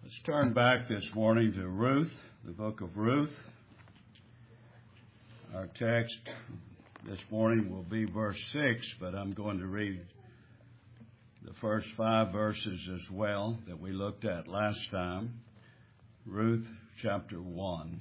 Let's turn back this morning to Ruth, the book of Ruth. Our text this morning will be verse 6, but I'm going to read the first 5 verses as well that we looked at last time. Ruth chapter 1.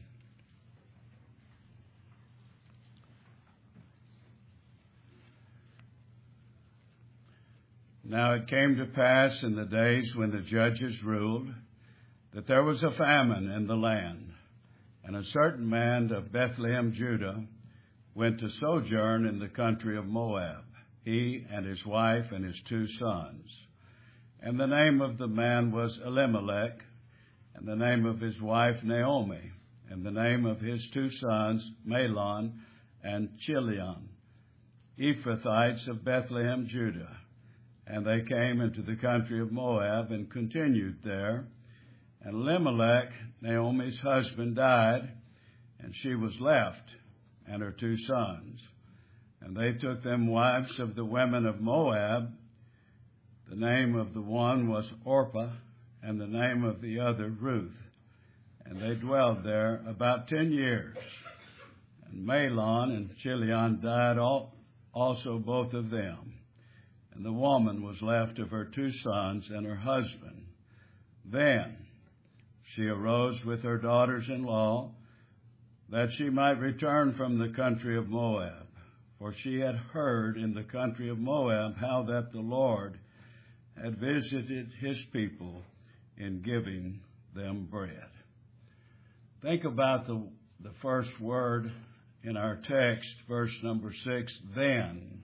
Now it came to pass in the days when the judges ruled that there was a famine in the land, and a certain man of Bethlehem, Judah, went to sojourn in the country of Moab, he and his wife and his 2 sons. And the name of the man was Elimelech, and the name of his wife Naomi, and the name of his 2 sons Mahlon and Chilion, Ephrathites of Bethlehem, Judah. And they came into the country of Moab and continued there. And Elimelech, Naomi's husband, died, and she was left, and her 2 sons. And they took them wives of the women of Moab. The name of the one was Orpah, and the name of the other Ruth. And they dwelled there about 10 years. And Mahlon and Chilion died also, both of them. And the woman was left of her 2 sons and her husband. Then she arose with her daughters-in-law, that she might return from the country of Moab. For she had heard in the country of Moab how that the Lord had visited his people in giving them bread. Think about the first word in our text, verse number 6, then.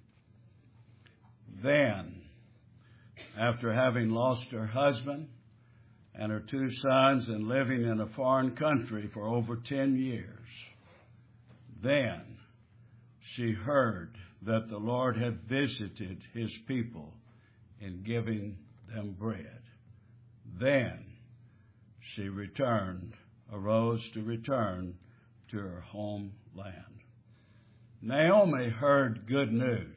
Then, after having lost her husband and her 2 sons and living in a foreign country for over 10 years, then she heard that the Lord had visited his people in giving them bread. Then she arose to return to her homeland. Naomi heard good news.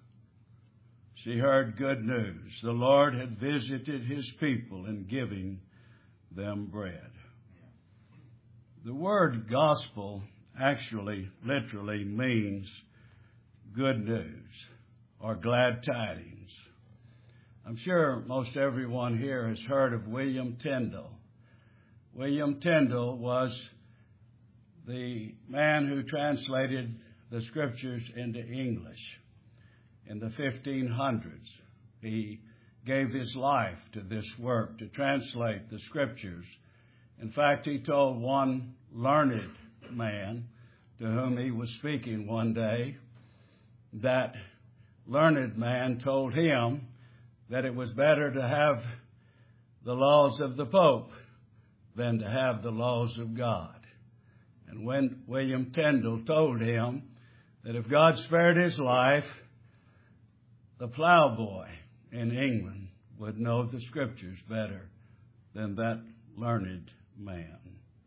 She heard good news. The Lord had visited his people in giving them bread. The word gospel actually, literally means good news or glad tidings. I'm sure most everyone here has heard of William Tyndale. William Tyndale was the man who translated the scriptures into English. In the 1500s, he gave his life to this work, to translate the scriptures. In fact, he told one learned man to whom he was speaking one day, that learned man told him that it was better to have the laws of the Pope than to have the laws of God. And when William Tyndale told him that if God spared his life, the plowboy in England would know the scriptures better than that learned man.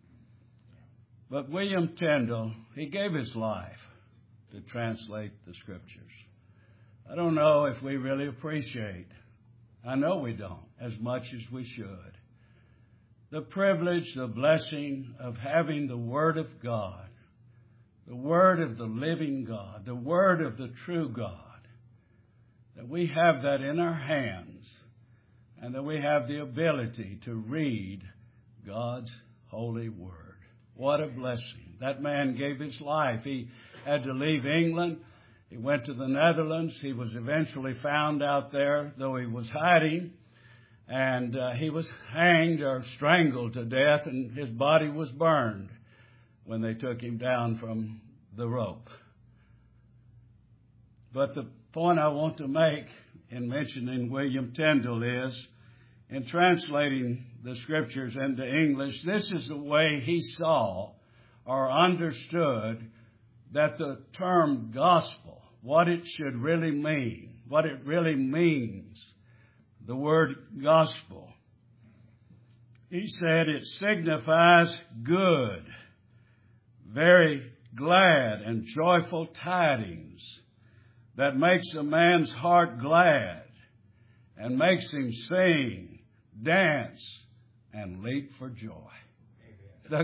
But William Tyndale, he gave his life to translate the scriptures. I don't know if we really appreciate, I know we don't, as much as we should, the privilege, the blessing of having the Word of God, the Word of the living God, the Word of the true God, that we have that in our hands, and that we have the ability to read God's holy word. What a blessing. That man gave his life. He had to leave England. He went to the Netherlands. He was eventually found out there, though he was hiding, and he was hanged or strangled to death, and his body was burned when they took him down from the rope. But the point I want to make in mentioning William Tyndale is, in translating the scriptures into English, this is the way he saw or understood that the term gospel, what it should really mean, what it really means, the word gospel. He said it signifies good, very glad and joyful tidings that makes a man's heart glad and makes him sing, dance, and leap for joy. The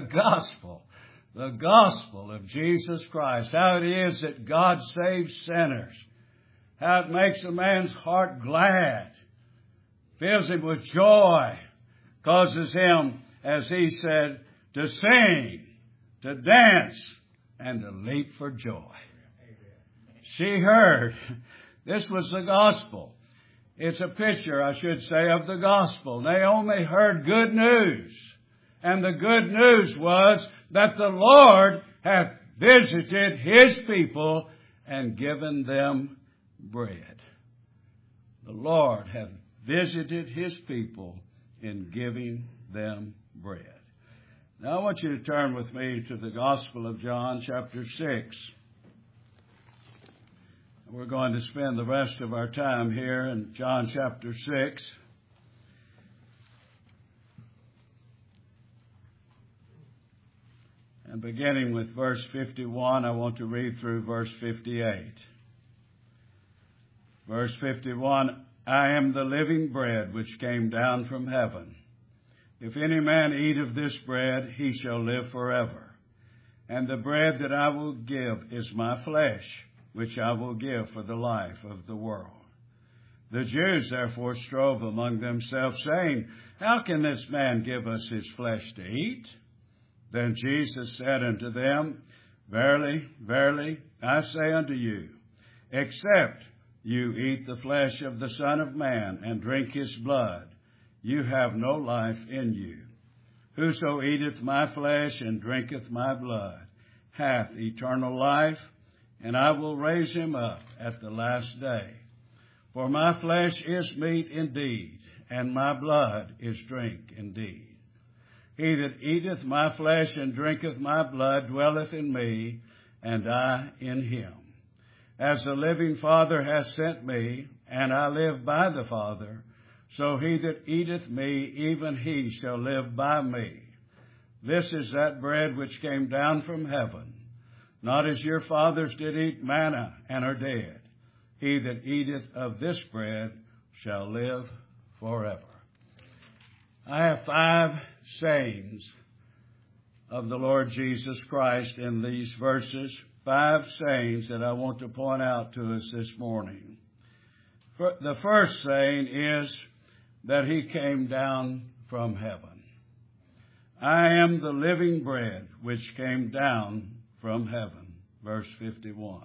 gospel of Jesus Christ, how it is that God saves sinners, how it makes a man's heart glad, fills him with joy, causes him, as he said, to sing, to dance, and to leap for joy. She heard. This was the gospel. It's a picture, I should say, of the gospel. Naomi heard good news. And the good news was that the Lord hath visited His people and given them bread. The Lord hath visited His people in giving them bread. Now I want you to turn with me to the Gospel of John, chapter 6. We're going to spend the rest of our time here in John chapter 6. And beginning with verse 51, I want to read through verse 58. Verse 51, I am the living bread which came down from heaven. If any man eat of this bread, he shall live forever. And the bread that I will give is my flesh, which I will give for the life of the world. The Jews therefore strove among themselves, saying, How can this man give us his flesh to eat? Then Jesus said unto them, Verily, verily, I say unto you, except you eat the flesh of the Son of Man and drink his blood, you have no life in you. Whoso eateth my flesh and drinketh my blood hath eternal life, and I will raise him up at the last day. For my flesh is meat indeed, and my blood is drink indeed. He that eateth my flesh and drinketh my blood dwelleth in me, and I in him. As the living Father hath sent me, and I live by the Father, so he that eateth me, even he shall live by me. This is that bread which came down from heaven, not as your fathers did eat manna and are dead. He that eateth of this bread shall live forever. I have 5 sayings of the Lord Jesus Christ in these verses, 5 sayings that I want to point out to us this morning. The first saying is that He came down from heaven. I am the living bread which came down from heaven. Verse 51.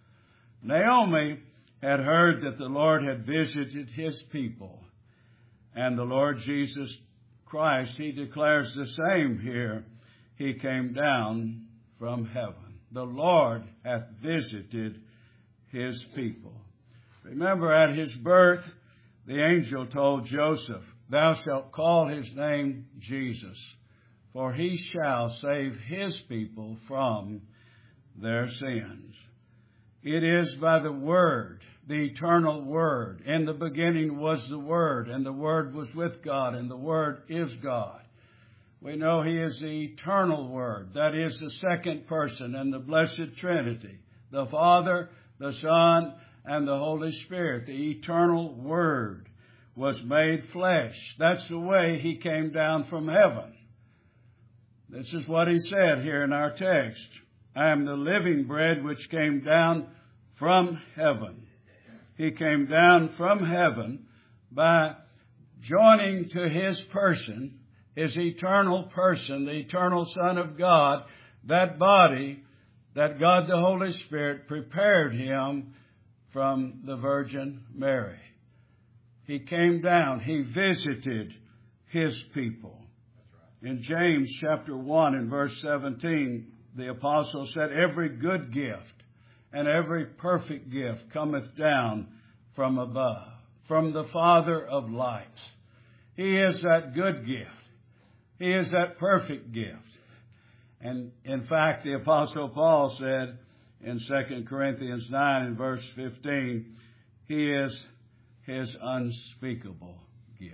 Naomi had heard that the Lord had visited His people. And the Lord Jesus Christ, He declares the same here. He came down from heaven. The Lord hath visited His people. Remember, at His birth, the angel told Joseph, Thou shalt call His name Jesus, for He shall save His people from their sins. It is by the Word, the eternal Word. In the beginning was the Word, and the Word was with God, and the Word is God. We know He is the eternal Word. That is the second person in the blessed Trinity. The Father, the Son, and the Holy Spirit. The eternal Word was made flesh. That's the way He came down from heaven. This is what He said here in our text. I am the living bread which came down from heaven. He came down from heaven by joining to His person, His eternal person, the eternal Son of God, that body that God the Holy Spirit prepared Him from the Virgin Mary. He came down. He visited His people. In James chapter 1 and verse 17, the apostle said, Every good gift and every perfect gift cometh down from above, from the Father of lights. He is that good gift. He is that perfect gift. And in fact, the apostle Paul said in 2 Corinthians 9 and verse 15, He is His unspeakable gift.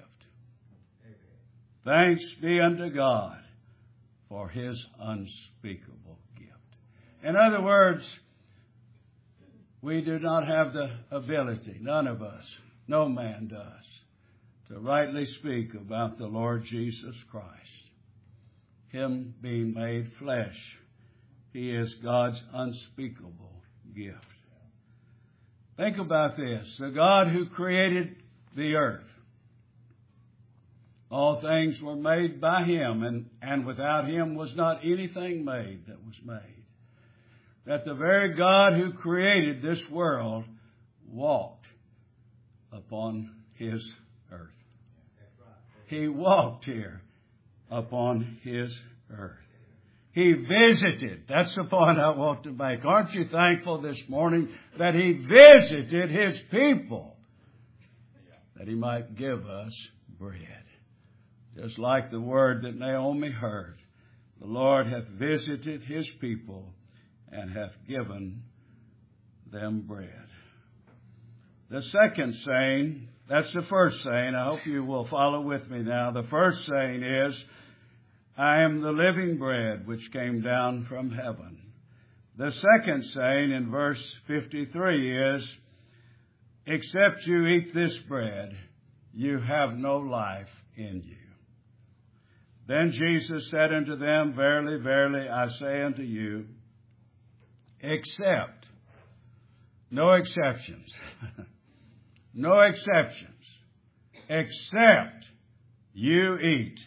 Thanks be unto God for His unspeakable gift. In other words, we do not have the ability, none of us, no man does, to rightly speak about the Lord Jesus Christ. Him being made flesh, He is God's unspeakable gift. Think about this. The God who created the earth. All things were made by Him, and without Him was not anything made that was made. That the very God who created this world walked upon His earth. He walked here upon His earth. He visited. That's the point I want to make. Aren't you thankful this morning that He visited His people, that He might give us bread? Just like the word that Naomi heard, the Lord hath visited His people and hath given them bread. The second saying, that's the first saying. I hope you will follow with me now. The first saying is, I am the living bread which came down from heaven. The second saying in verse 53 is, except you eat this bread, you have no life in you. Then Jesus said unto them, verily, verily, I say unto you, except, no exceptions, no exceptions, except you eat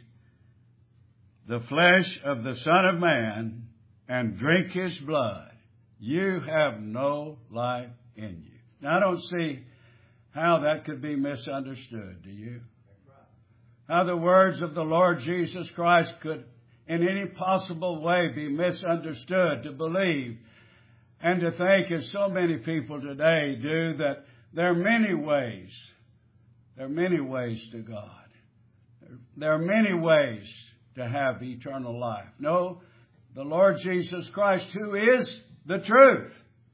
the flesh of the Son of Man and drink His blood, you have no life in you. Now, I don't see how that could be misunderstood, do you? How the words of the Lord Jesus Christ could in any possible way be misunderstood, to believe and to think, as so many people today do, that there are many ways. There are many ways to God. There are many ways to have eternal life. No, the Lord Jesus Christ, who is the truth.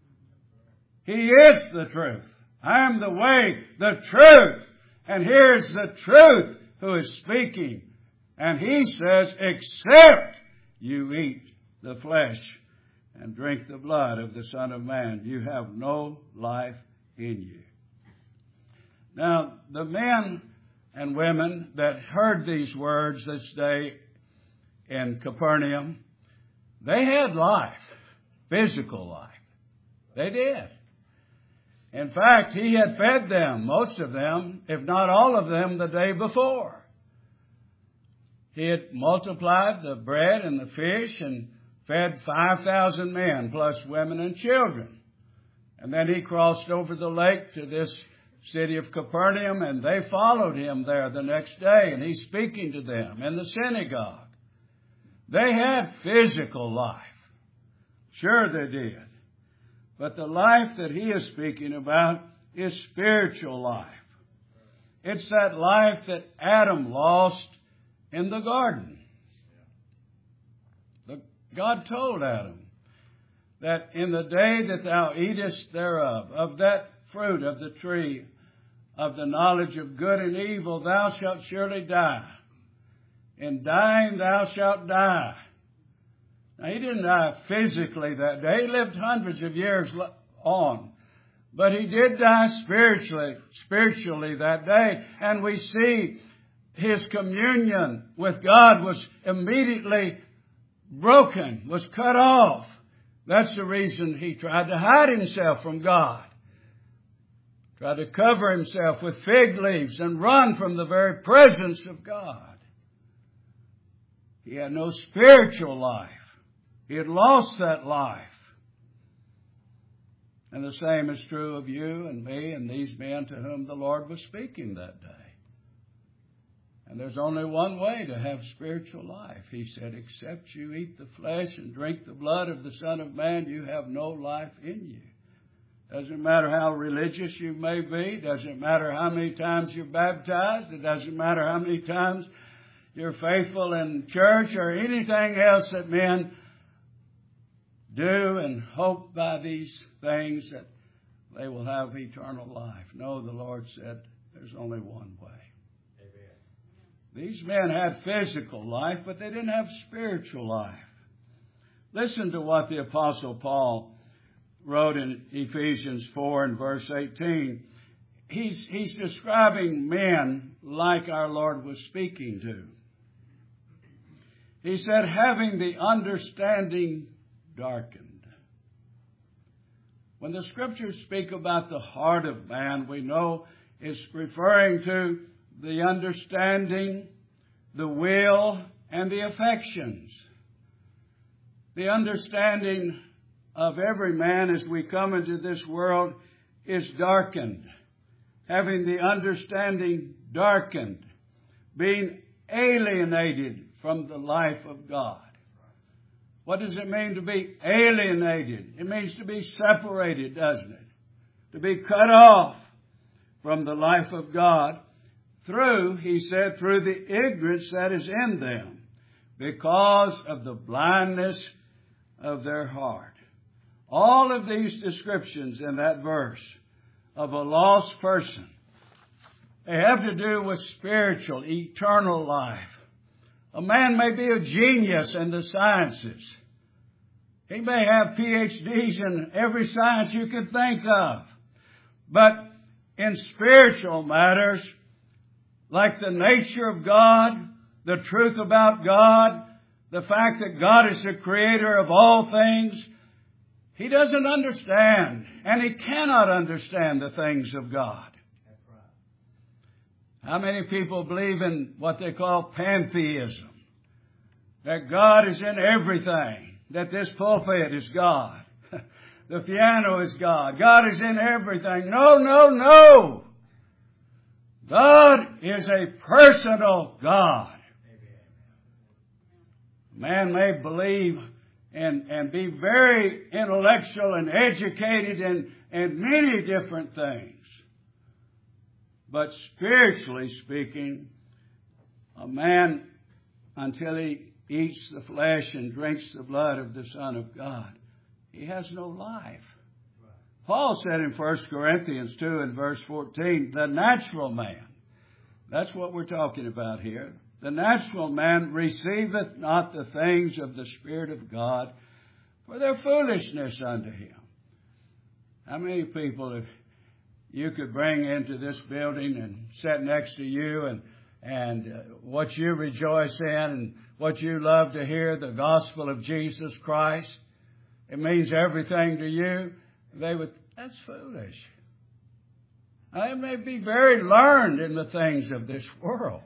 He is the truth. I am the way, the truth. And here's the truth who is speaking. And He says, except you eat the flesh and drink the blood of the Son of Man, you have no life in you. Now, the men and women that heard these words this day in Capernaum, they had life, physical life. They did. In fact, He had fed them, most of them, if not all of them, the day before. He had multiplied the bread and the fish and fed 5,000 men, plus women and children. And then He crossed over the lake to this city of Capernaum, and they followed Him there the next day, and He's speaking to them in the synagogue. They had physical life. Sure they did. But the life that He is speaking about is spiritual life. It's that life that Adam lost in the garden. God told Adam that in the day that thou eatest thereof, of that fruit of the tree of the knowledge of good and evil, thou shalt surely die. In dying thou shalt die. Now, He didn't die physically that day. He lived hundreds of years on. But He did die spiritually that day. And we see His communion with God was immediately broken, was cut off. That's the reason He tried to hide Himself from God. Tried to cover Himself with fig leaves and run from the very presence of God. He had no spiritual life. He had lost that life. And the same is true of you and me and these men to whom the Lord was speaking that day. And there's only one way to have spiritual life. He said, except you eat the flesh and drink the blood of the Son of Man, you have no life in you. Doesn't matter how religious you may be. Doesn't matter how many times you're baptized. It doesn't matter how many times you're faithful in church or anything else that men do and hope by these things that they will have eternal life. No, the Lord said there's only one way. Amen. These men had physical life, but they didn't have spiritual life. Listen to what the Apostle Paul wrote in Ephesians 4 and verse 18. He's describing men like our Lord was speaking to. He said, having the understanding darkened. When the Scriptures speak about the heart of man, we know it's referring to the understanding, the will, and the affections. The understanding of every man as we come into this world is darkened. Having the understanding darkened, being alienated from the life of God. What does it mean to be alienated? It means to be separated, doesn't it? To be cut off from the life of God through, he said, through the ignorance that is in them because of the blindness of their heart. All of these descriptions in that verse of a lost person, they have to do with spiritual, eternal life. A man may be a genius in the sciences. He may have PhDs in every science you could think of. But in spiritual matters, like the nature of God, the truth about God, the fact that God is the creator of all things, he doesn't understand, and he cannot understand the things of God. How many people believe in what they call pantheism? That God is in everything. That this pulpit is God. The piano is God. God is in everything. No, no, no. God is a personal God. Man may believe and be very intellectual and educated in many different things. But spiritually speaking, a man, until he eats the flesh and drinks the blood of the Son of God, he has no life. Paul said in 1 Corinthians 2 and verse 14, the natural man, that's what we're talking about here, the natural man receiveth not the things of the Spirit of God, for their foolishness unto him. How many people if you could bring into this building and sit next to you and what you rejoice in and what you love to hear, the gospel of Jesus Christ, it means everything to you, they would, that's foolish. Now, they may be very learned in the things of this world.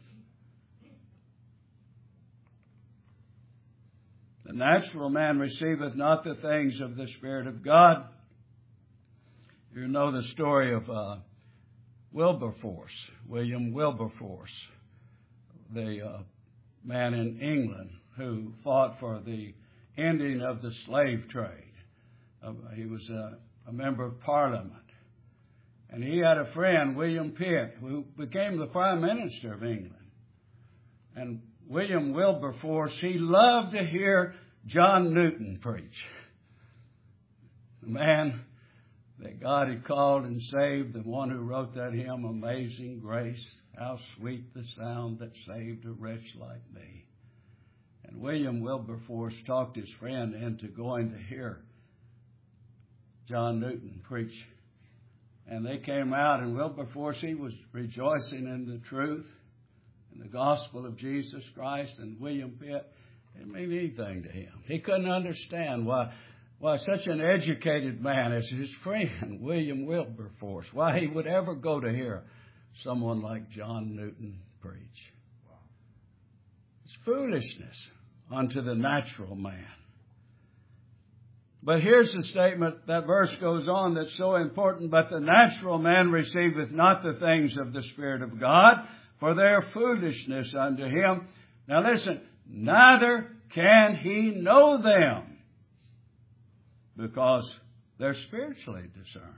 The natural man receiveth not the things of the Spirit of God. You know the story of Wilberforce, William Wilberforce, the man in England who fought for the ending of the slave trade. He was a member of Parliament. And he had a friend, William Pitt, who became the Prime Minister of England. And William Wilberforce, he loved to hear John Newton preach. The man that God had called and saved, the one who wrote that hymn, Amazing Grace, how sweet the sound that saved a wretch like me. And William Wilberforce talked his friend into going to hear John Newton preach. And they came out, and Wilberforce, he was rejoicing in the truth and the gospel of Jesus Christ. And William Pitt, it didn't mean anything to him. He couldn't understand why such an educated man as his friend, William Wilberforce, why he would ever go to hear someone like John Newton preach. It's foolishness unto the natural man. But here's the statement, that verse goes on that's so important. But the natural man receiveth not the things of the Spirit of God, for they are foolishness unto him. Now listen, neither can he know them, because they're spiritually discerned.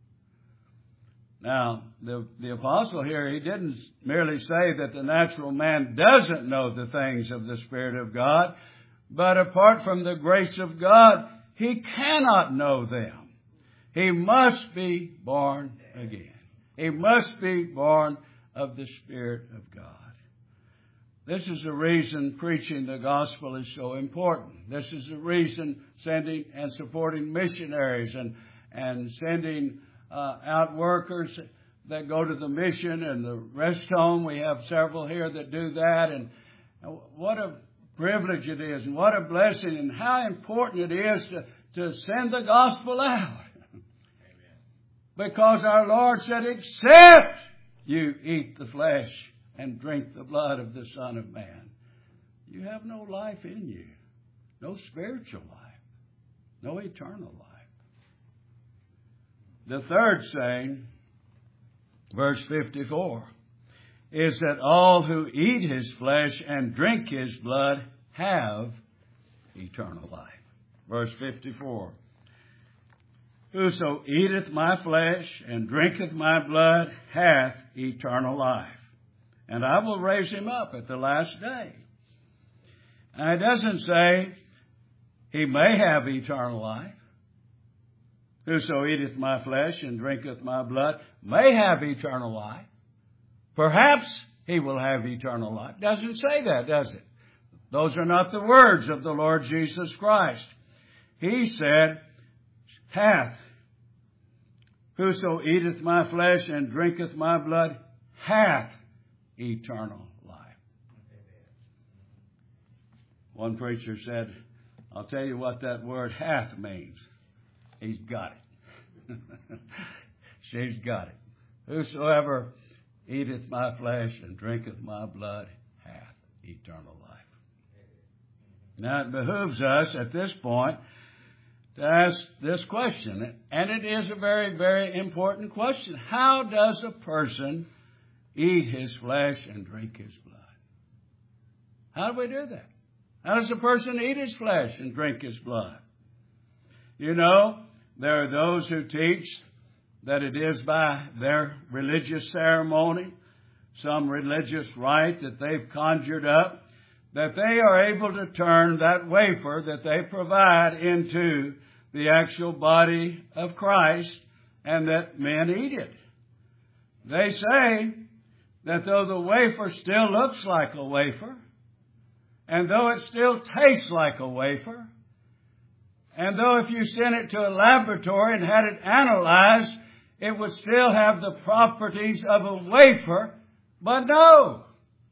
Now, the apostle here, he didn't merely say that the natural man doesn't know the things of the Spirit of God, but apart from the grace of God, he cannot know them. He must be born again. He must be born of the Spirit of God. This is the reason preaching the gospel is so important. This is the reason sending and supporting missionaries and sending out workers that go to the mission and the rest home. We have several here that do that. And what a privilege it is, and what a blessing, and how important it is to send the gospel out. Because our Lord said, except you eat the flesh and drink the blood of the Son of Man, you have no life in you, no spiritual life, no eternal life. The third saying, verse 54, is that all who eat his flesh and drink his blood have eternal life. Verse 54, whoso eateth my flesh and drinketh my blood hath eternal life, and I will raise him up at the last day. Now, it doesn't say he may have eternal life. Whoso eateth my flesh and drinketh my blood may have eternal life. Perhaps he will have eternal life. Doesn't say that, does it? Those are not the words of the Lord Jesus Christ. He said, hath. Whoso eateth my flesh and drinketh my blood hath eternal life. One preacher said, I'll tell you what that word hath means. He's got it. She's got it. Whosoever eateth my flesh and drinketh my blood hath eternal life. Now it behooves us at this point to ask this question, and it is a very, very important question. How does a person eat his flesh and drink his blood? How do we do that? How does a person eat his flesh and drink his blood? You know, there are those who teach that it is by their religious ceremony, some religious rite that they've conjured up, that they are able to turn that wafer that they provide into the actual body of Christ, and that men eat it. They say that though the wafer still looks like a wafer, and though it still tastes like a wafer, and though if you sent it to a laboratory and had it analyzed, it would still have the properties of a wafer. But no.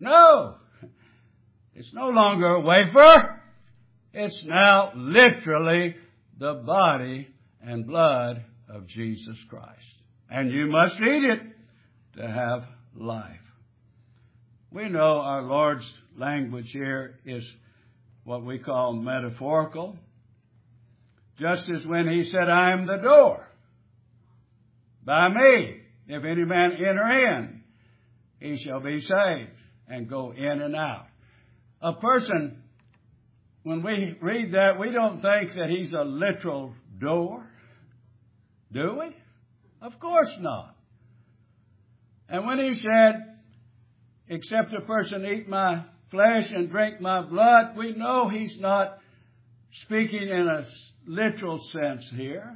It's no longer a wafer. It's now literally the body and blood of Jesus Christ. And you must eat it to have life. We know our Lord's language here is what we call metaphorical. Just as when he said, I am the door. By me, if any man enter in, he shall be saved and go in and out. A person, when we read that, we don't think that he's a literal door. Do we? Of course not. And when he said, except a person eat my flesh and drink my blood, we know he's not speaking in a literal sense here.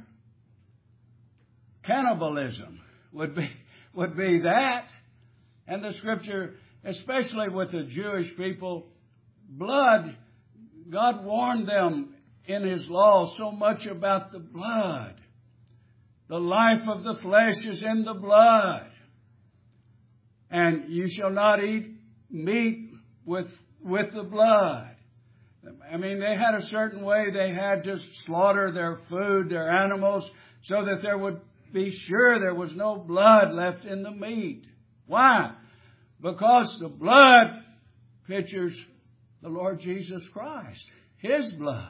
Cannibalism would be that. And the Scripture, especially with the Jewish people, blood, God warned them in His law so much about the blood. The life of the flesh is in the blood. And you shall not eat meat with the blood. I mean, they had a certain way they had to slaughter their food, their animals, so that there would be sure there was no blood left in the meat. Why? Because the blood pictures the Lord Jesus Christ, His blood.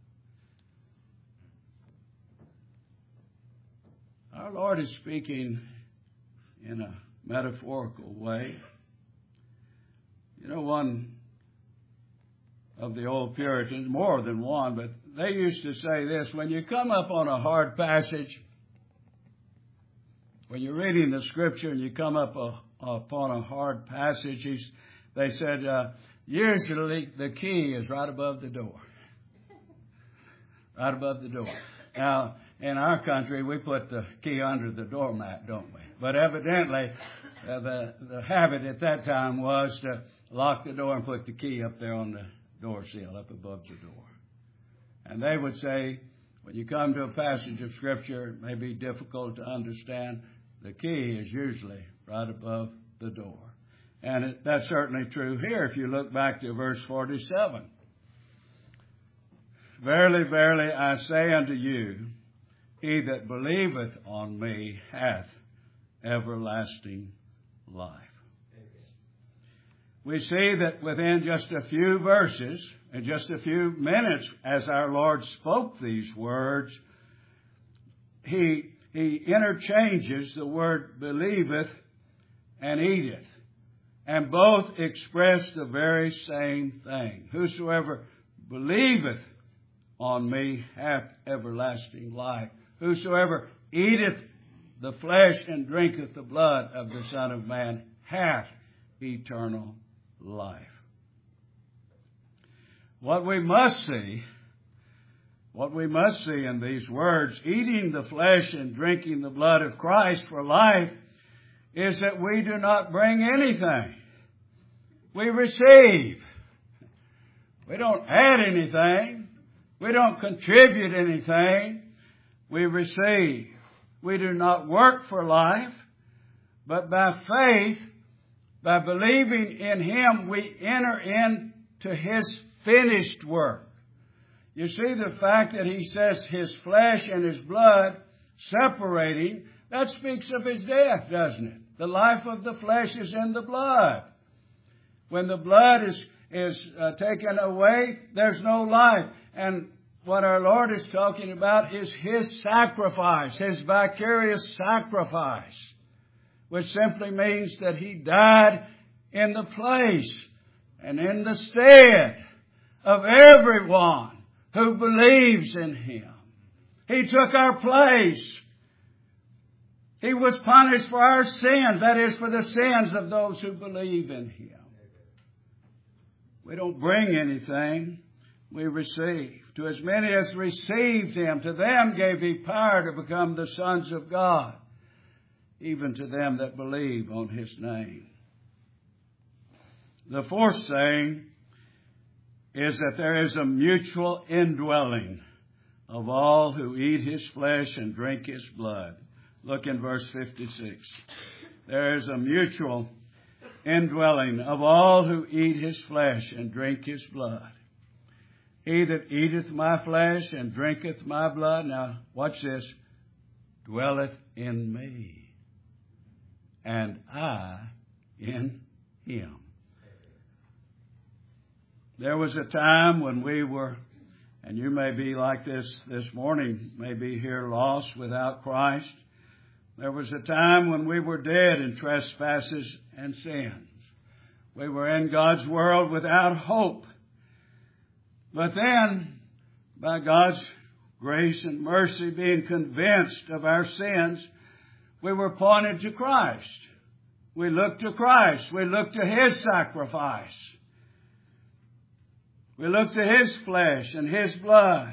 Our Lord is speaking in a metaphorical way. You know, one of the old Puritans, more than one, but they used to say this: when you come up on a hard passage, when you're reading the Scripture and you come up upon a hard passage, they said, usually the key is right above the door. Right above the door. Now, in our country, we put the key under the doormat, don't we? But evidently, the habit at that time was to lock the door and put the key up there on the door seal, up above the door. And they would say, when you come to a passage of Scripture, it may be difficult to understand, The key is usually right above the door. And that's certainly true here if you look back to verse 47. Verily, verily, I say unto you, he that believeth on me hath everlasting life. We see that within just a few verses, in just a few minutes, as our Lord spoke these words, He interchanges the word believeth and eateth. And both express the very same thing. Whosoever believeth on me hath everlasting life. Whosoever eateth the flesh and drinketh the blood of the Son of Man hath eternal life. What we must see in these words, eating the flesh and drinking the blood of Christ for life, is that we do not bring anything. We receive. We don't add anything. We don't contribute anything. We receive. We do not work for life, but by faith, by believing in Him, we enter into His finished work. You see the fact that He says His flesh and His blood separating, that speaks of His death, doesn't it? The life of the flesh is in the blood. When the blood is taken away, there's no life. And what our Lord is talking about is His sacrifice, His vicarious sacrifice, which simply means that He died in the place and in the stead of everyone who believes in Him. He took our place. He was punished for our sins, that is, for the sins of those who believe in Him. We don't bring anything, we receive. To as many as received Him, to them gave He power to become the sons of God, even to them that believe on His name. The fourth saying is that there is a mutual indwelling of all who eat His flesh and drink His blood. Look in verse 56. There is a mutual indwelling of all who eat His flesh and drink His blood. He that eateth my flesh and drinketh my blood, now watch this, dwelleth in me, and I in him. There was a time when we were, and you may be like this morning, may be here lost without Christ. There was a time when we were dead in trespasses and sins. We were in God's world without hope. But then, by God's grace and mercy, being convinced of our sins, we were pointed to Christ. We looked to Christ. We looked to His sacrifice. We looked to His flesh and His blood.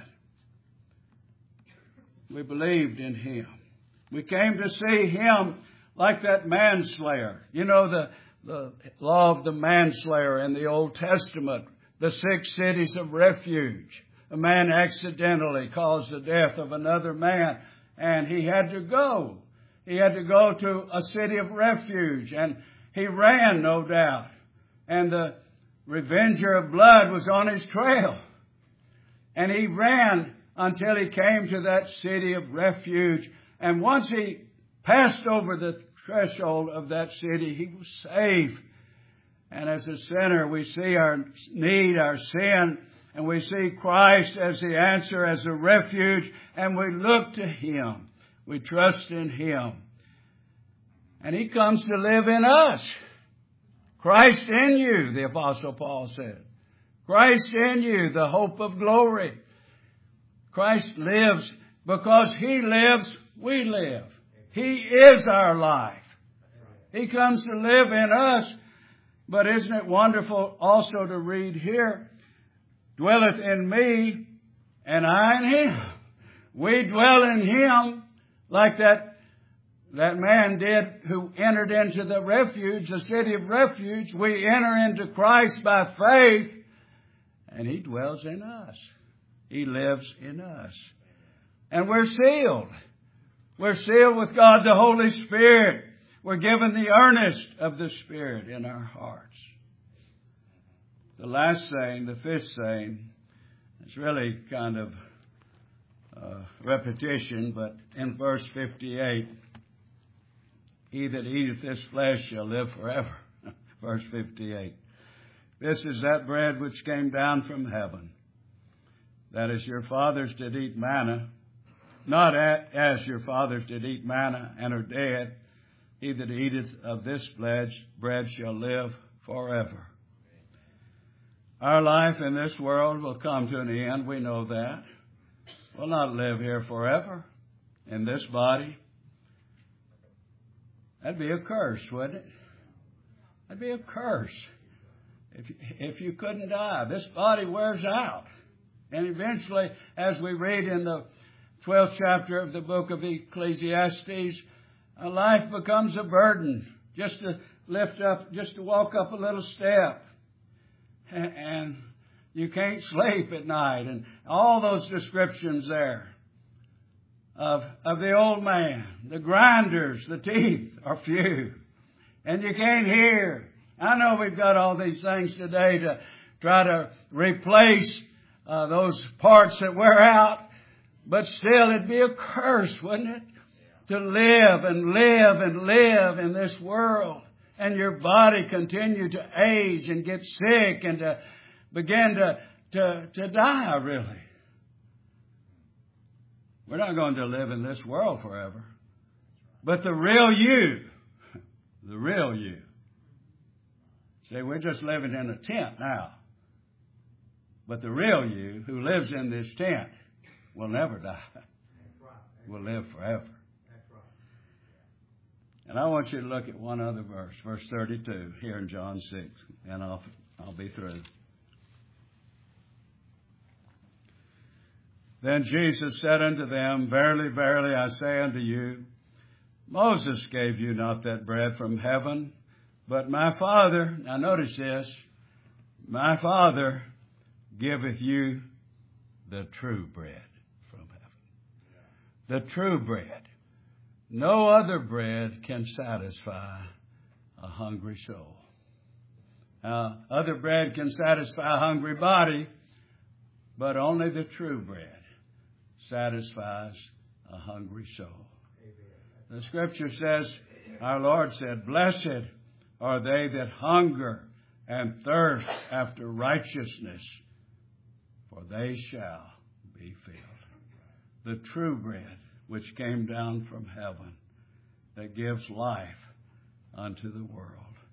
We believed in Him. We came to see Him like that manslayer. You know, the law of the manslayer in the Old Testament, the 6 cities of refuge. A man accidentally caused the death of another man, and he had to go. He had to go to a city of refuge, and he ran, no doubt. And the revenger of blood was on his trail. And he ran until he came to that city of refuge. And once he passed over the threshold of that city, he was safe. And as a sinner, we see our need, our sin, and we see Christ as the answer, as a refuge, and we look to Him. We trust in Him. And He comes to live in us. Christ in you, the Apostle Paul said. Christ in you, the hope of glory. Christ lives. Because He lives, we live. He is our life. He comes to live in us. But isn't it wonderful also to read here, dwelleth in me, and I in Him. We dwell in Him like that man did who entered into the refuge, the city of refuge. We enter into Christ by faith, and He dwells in us. He lives in us. And we're sealed. We're sealed with God the Holy Spirit. We're given the earnest of the Spirit in our hearts. The last saying, the fifth saying, it's really kind of repetition, but in verse 58, he that eateth this flesh shall live forever. Verse 58. This is that bread which came down from heaven, that as your fathers did eat manna, not as your fathers did eat manna and are dead, he that eateth of this bread shall live forever. Our life in this world will come to an end. We know that. We'll not live here forever in this body. That'd be a curse, wouldn't it? That'd be a curse if you couldn't die. This body wears out. And eventually, as we read in the 12th chapter of the book of Ecclesiastes, a life becomes a burden just to lift up, just to walk up a little step. And you can't sleep at night. And all those descriptions there of the old man. The grinders, the teeth are few. And you can't hear. I know we've got all these things today to try to replace those parts that wear out. But still, it'd be a curse, wouldn't it? To live and live and live in this world. And your body continue to age and get sick and to begin to die, really. We're not going to live in this world forever. But the real you. See, we're just living in a tent now. But the real you who lives in this tent will never die. Will live forever. And I want you to look at one other verse, verse 32, here in John 6, and I'll be through. Then Jesus said unto them, Verily, verily, I say unto you, Moses gave you not that bread from heaven, but my Father, now notice this, my Father giveth you the true bread from heaven. The true bread. No other bread can satisfy a hungry soul. Now, other bread can satisfy a hungry body, but only the true bread satisfies a hungry soul. The Scripture says, our Lord said, Blessed are they that hunger and thirst after righteousness, for they shall be filled. The true bread which came down from heaven, that gives life unto the world.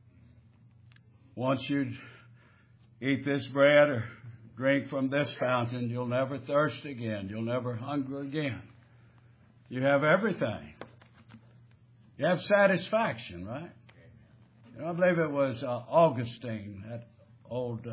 Once you eat this bread or drink from this fountain, you'll never thirst again. You'll never hunger again. You have everything. You have satisfaction, right? You know, I believe it was Augustine, that old,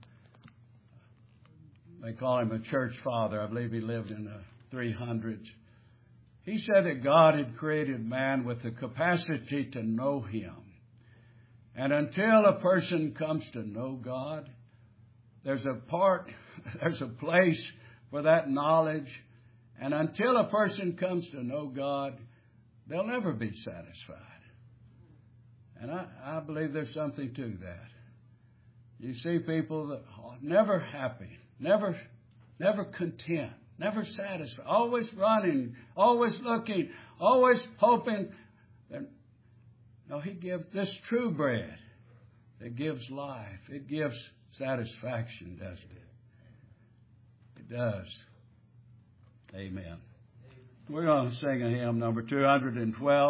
they call him a church father. I believe he lived in the 300s. He said that God had created man with the capacity to know Him. And until a person comes to know God, there's a place for that knowledge. And until a person comes to know God, they'll never be satisfied. And I believe there's something to that. You see people that are never happy, never content. Never satisfied, always running, always looking, always hoping. No, He gives this true bread. It gives life. It gives satisfaction, doesn't it? It does. Amen. We're going to sing a hymn number 212.